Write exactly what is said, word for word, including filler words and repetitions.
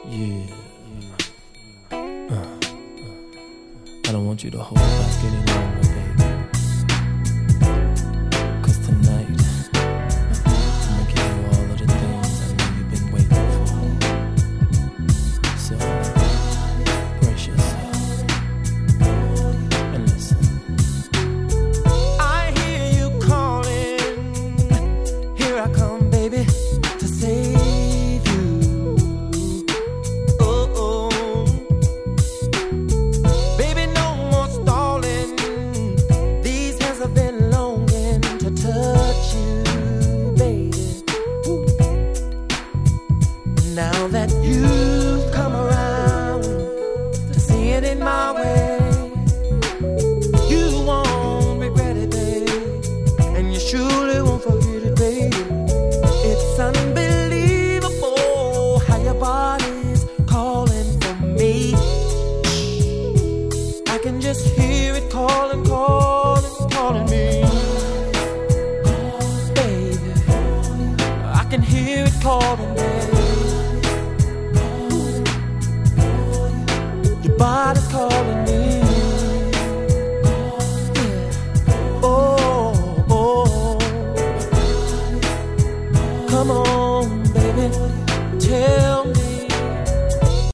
Yeah. Uh, I don't want you to hold back any longer, baby. Cause tonight, I'ma give you all of the things I know you've been waiting for. So, brace yourself and listen. I hear you calling. Here I come, baby, to save you. Oh, oh. Baby, no more stalling. These hands have been longing to touch you, baby. Now that you